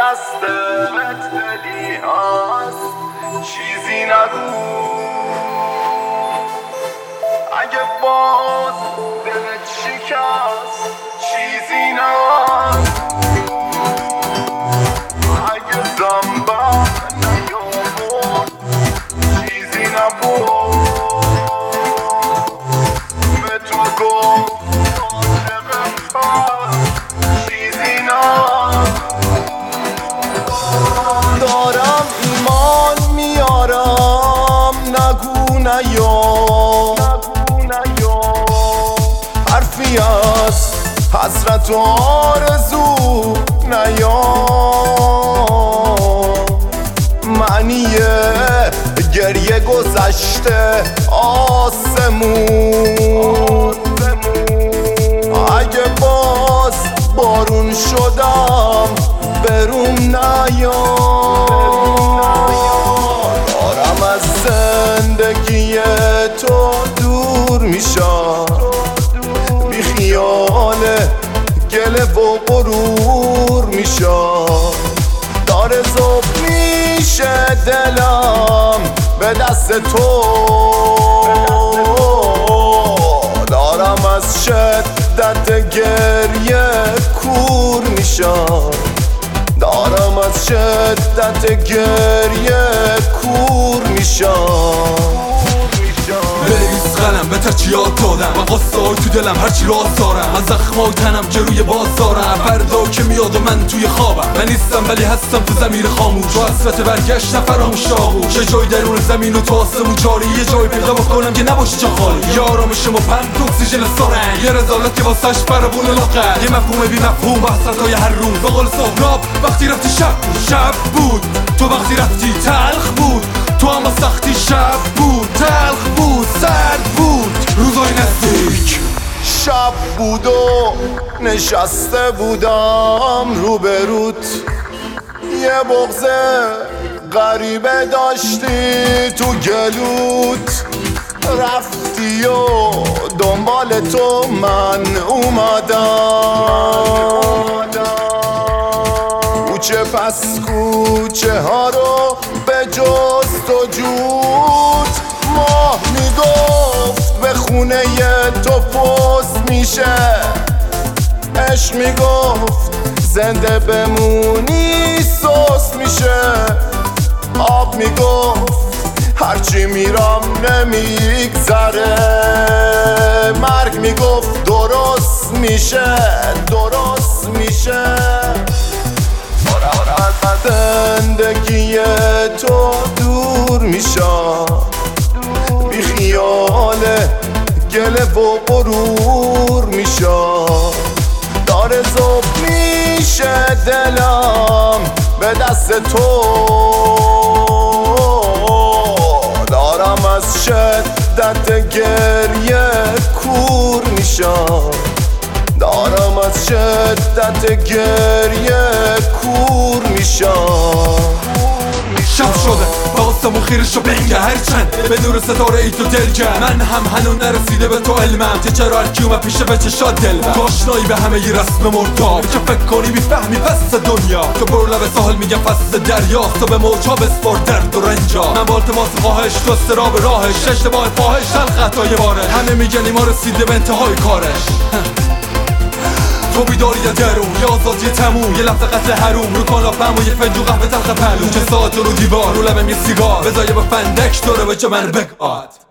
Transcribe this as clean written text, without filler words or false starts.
دستت دلی هست چیزی نگو اگه باز دلت شکست چیزی نگو اگه زنبق نیامون چیزی نبود به تو گفت چیزی نبود دارم ایمان میارم نگو نیام حرفی از حسرت و آرزو نیام معنی گریه گذشته آسمون اگه باز بارون شدم بروم نیام دارم از زندگی تو دور میشم بی خیال گله و غرور میشم داره زوب میشه دلم به دست تو دارم از شدت گریه کور میشم دارم از شدت گریه کور میشم بنویس قلم به ترچیات دادم و قصه های تو دلم هرچی راست دارم از زخمای تنم که روی باز دارم فردا که میاد و من توی خوابم من نیستم ولی هستم تو ضمیر خاموش و حسرت برگشت نفراموش آغوش یه جای درون زمین و تو آسمون جاری یه جای پیدا بکنم که نباشه جا خالی یه آرامش مپند اکسیژن سرنگ یه رضالت که واسش فراوون لقب یه مفهوم بی مفهوم و حسرتای هر روز به قول سهراب وقتی رفتی شب بود تو وقتی رفتی تلخ بود تو اما سختی شب بود تلخ بود سرد بود روزای نزدیک شب بود و نشسته بودم روبروت یه بغضه غریبه داشتی تو گلوت رفتی و دنبال تو من اومدم کوچه پس کوچه ها رو به جز تو جود ماه میگفت به خونه تو پست میشه عشق میگفت زنده بمونی سوس میشه آب میگفت هرچی میرم نمیگذره مرگ میگفت درست میشه زندگی تو دور میشم بی خیال گله و غرور میشم داره زوب میشه دلم به دست تو دارم از شدت گریه کور میشم دارم از شدت گریه کور میشم شب شده با آسمون خیرشو بنگه هرچند به نور ستاره ای تو دلگه من هم هنون نرسیده به تو علمم که چرا هرکی اومد پیشه به چشات دلم تو آشنایی به همه ی رسم مرداب که فکر کنی میفهمی پس دنیا تو برو لب ساحل میگم پس دریا تو به موجا بسپار درد و رنجا من با التماس خواهش تو استراب راهش اشتباه فاحش خطای باره همه میگن ما رسیده به انتهای کارش تو بیداری یا درون یه آزادی تموم یه لفظ قتل حروم رو کاناپم و یه فنجون قهوه تلخ پلو چه ساعت رو دیوار رو لبم یه سیگار بذار یه با فندک داره به چه من بگاد